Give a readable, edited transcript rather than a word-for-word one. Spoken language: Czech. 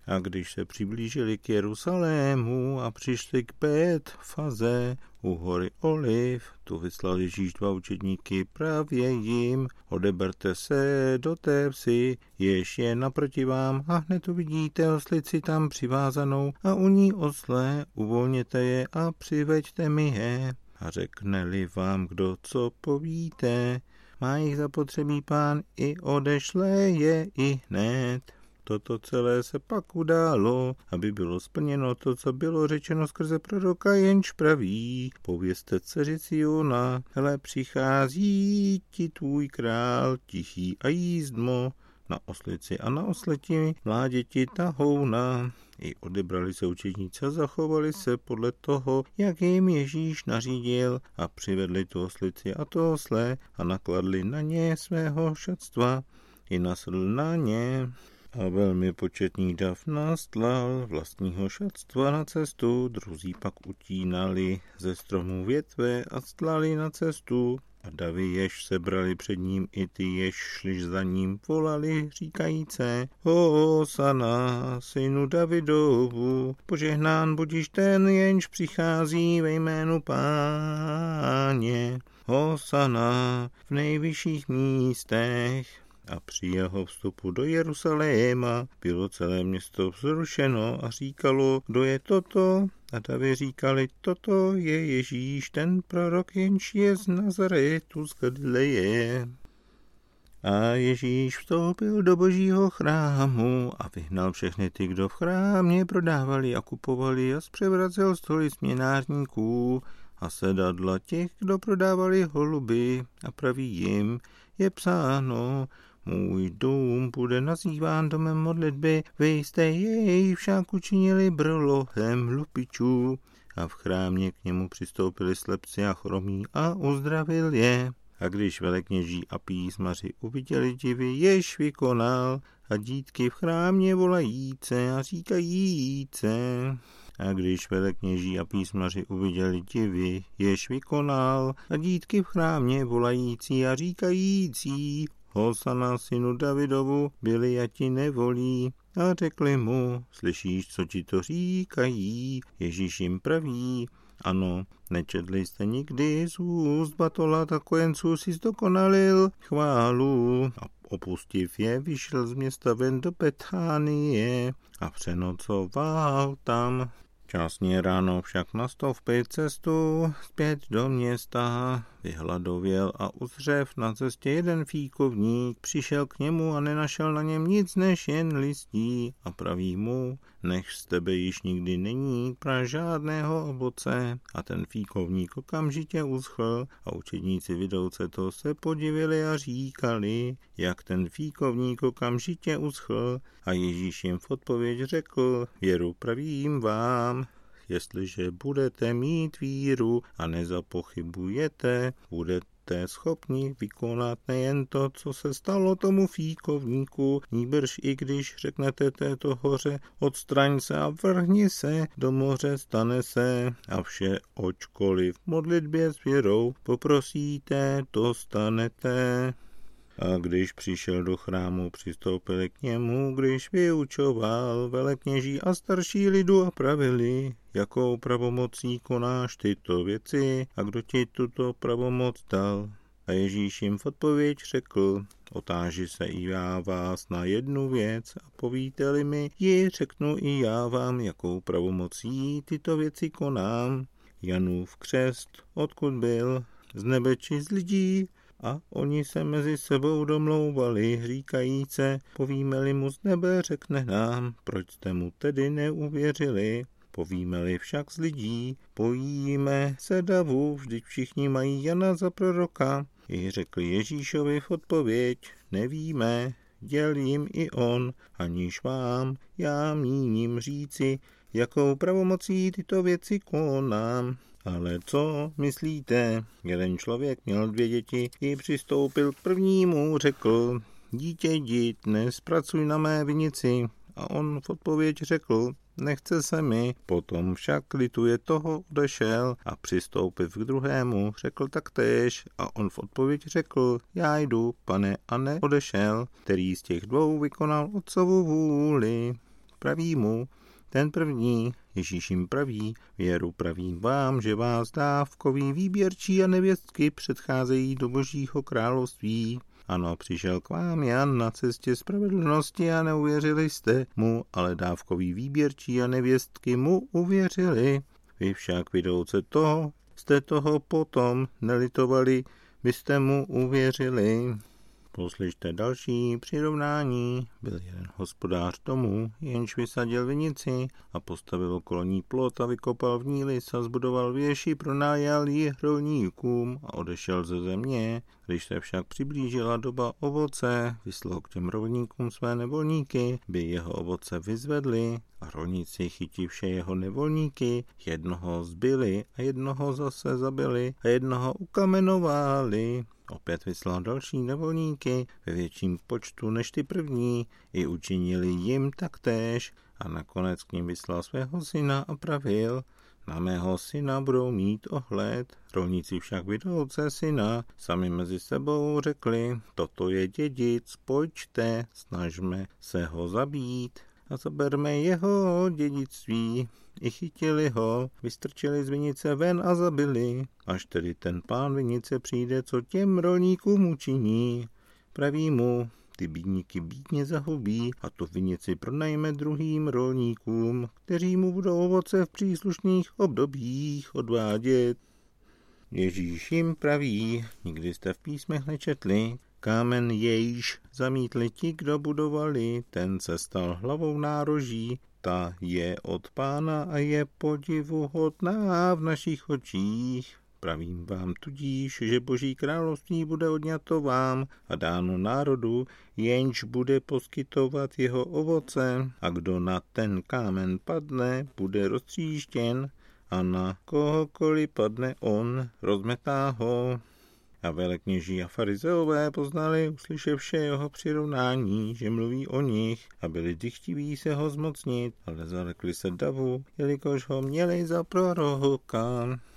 A když se přiblížili k Jerusalému a přišli k Betfaze u hory Oliv, tu vyslal Ježíš 2 učedníky právě jim: odeberte se do té vsi, jež je naproti vám, a hned uvidíte oslici tam přivázanou a u ní osle, uvolněte je a přiveďte mi je. A řekne-li vám kdo, co povíte, má jich zapotřebí Pán, i odešle je i hned. Toto celé se pak událo, aby bylo splněno to, co bylo řečeno skrze proroka, jenž praví: povězte dceři Siona, hele, přichází ti tvůj král, tichý a jízdmo, na oslici a na osleti mláděti tahouna. I odebrali se učedníci a zachovali se podle toho, jak jim Ježíš nařídil, a přivedli tu oslici a to osle a nakladli na ně svého šatstva i nasedl na ně. A velmi početný dav nastlal vlastního šatstva na cestu, druzí pak utínali ze stromů větve a stlali na cestu. A davy, jež sebrali před ním, i ty, jež šli za ním, volali říkajíce: Hosana, synu Davidovu, požehnán budiš ten, jenž přichází ve jménu Páně. Hosana v nejvyšších místech. A při jeho vstupu do Jeruzaléma bylo celé město vzrušeno a říkalo: kdo je toto? A davy říkali: toto je Ježíš, ten prorok, jenž je z Nazaretu z Galileje. A Ježíš vstoupil do Božího chrámu a vyhnal všechny ty, kdo v chrámě prodávali a kupovali, a zpřevracel stoly směnárníků a sedadla těch, kdo prodávali holuby, a praví jim: je psáno, můj dům bude nazýván domem modlitby, vy jste jej však učinili brlohem lupičů. A v chrámě k němu přistoupili slepci a chromí a uzdravil je. A když velekněží a písmaři uviděli divy, jež vykonal, a dítky v chrámě volajíce a říkajíce. A když velekněží a písmaři uviděli divy, jež vykonal, a dítky v chrámě volající a říkající: Hosana, synu Davidovu, byli a ti nevolí. A řekli mu: slyšíš, co ti to říkají? Ježíš jim praví: ano, nečetli jste nikdy z úst Batola, tak kojenců si zdokonalil chválu. A opustiv je, vyšel z města ven do Betánie a přenocoval tam. Časně ráno však nastoupil cestu zpět do města, vyhladověl a uzřev na cestě jeden fíkovník, přišel k němu a nenašel na něm nic než jen listí a praví mu: nech z tebe již nikdy není pra žádného ovoce. A ten fíkovník okamžitě uschl a učedníci vidouce to se podivili a říkali, jak ten fíkovník okamžitě uschl. A Ježíš jim v odpověď řekl: věru pravím vám, jestliže budete mít víru a nezapochybujete, budete schopni vykonat nejen to, co se stalo tomu fíkovníku, nýbrž i když řeknete této hoře: odstraň se a vrhni se do moře, stane se. A vše, očkoliv v modlitbě s věrou poprosíte, to stanete. A když přišel do chrámu, přistoupili k němu, když vyučoval velekněží a starší lidu a pravili: jakou pravomocí konáš tyto věci a kdo ti tuto pravomoc dal? A Ježíš jim v odpověď řekl: otáži se i já vás na jednu věc a povíte-li mi ji, řeknu i já vám, jakou pravomocí tyto věci konám. Janův křest, odkud byl, z nebe či z lidí? A oni se mezi sebou domlouvali, říkajíce: povíme-li mu z nebe, řekne nám, proč jste mu tedy neuvěřili. Povíme-li však z lidí, bojíme se davu, vždyť všichni mají Jana za proroka. I řekl Ježíšovi v odpověď: nevíme. Děl jim i on, aniž vám já míním říci, jakou pravomocí tyto věci konám. Ale co myslíte? Jeden člověk měl 2 děti, i přistoupil k prvnímu, řekl: dítě, jdi, dnes pracuj na mé vinici. A on v odpověď řekl: nechce se mi. Potom však lituje toho, odešel a přistoupil k druhému, řekl taktéž. A on v odpověď řekl: já jdu, pane, a ne odešel, který z těch 2 vykonal otcovu vůli. praví mu, ten první, Ježíš jim praví, věru pravím vám, že vás dávkoví výběrčí a nevěstky předcházejí do Božího království. Ano, přišel k vám Jan na cestě spravedlnosti a neuvěřili jste mu, ale dávkoví výběrčí a nevěstky mu uvěřili. Vy však vidouce toho, jste toho potom nelitovali, byste mu uvěřili. Poslyšte další přirovnání. Byl jeden hospodář domu, jenž vysadil vinici a postavil okolo ní plot a vykopal v ní lis a zbudoval věži, pronajal ji rolníkům a odešel ze země. Když se však přiblížila doba ovoce, vyslal k těm rolníkům své nevolníky, by jeho ovoce vyzvedli a rolníci chytivše jeho nevolníky, jednoho zbili a jednoho zase zabili a jednoho ukamenovali. Opět vyslal další nevolníky ve větším počtu než ty první, i učinili jim taktéž a nakonec k ním vyslal svého syna a pravil, na mého syna budou mít ohled. Rolníci však vidouce syna sami mezi sebou řekli, toto je dědic, pojďte, snažme se ho zabít a zaberme jeho dědictví. I chytili ho, vystrčili z vinice ven a zabili, až tedy ten pán vinice přijde, co těm rolníkům učiní. Praví mu, ty bídníky bídně zahubí a tu vinici pronajme druhým rolníkům, kteří mu budou ovoce v příslušných obdobích odvádět. Ježíš jim praví, nikdy jste v písmech nečetli, kámen jejž zamítli ti, kdo budovali, ten se stal hlavou nároží, ta je od Pána a je podivuhodná v našich očích. Pravím vám tudíž, že Boží království bude odňato vám a dáno národu, jenž bude poskytovat jeho ovoce, a kdo na ten kámen padne, bude roztříštěn a na kohokoliv padne on, rozmetá ho. A velekněží a farizeové poznali, uslyševše jeho přirovnání, že mluví o nich a byli dychtiví se ho zmocnit, ale zalekli se davu, jelikož ho měli za proroka.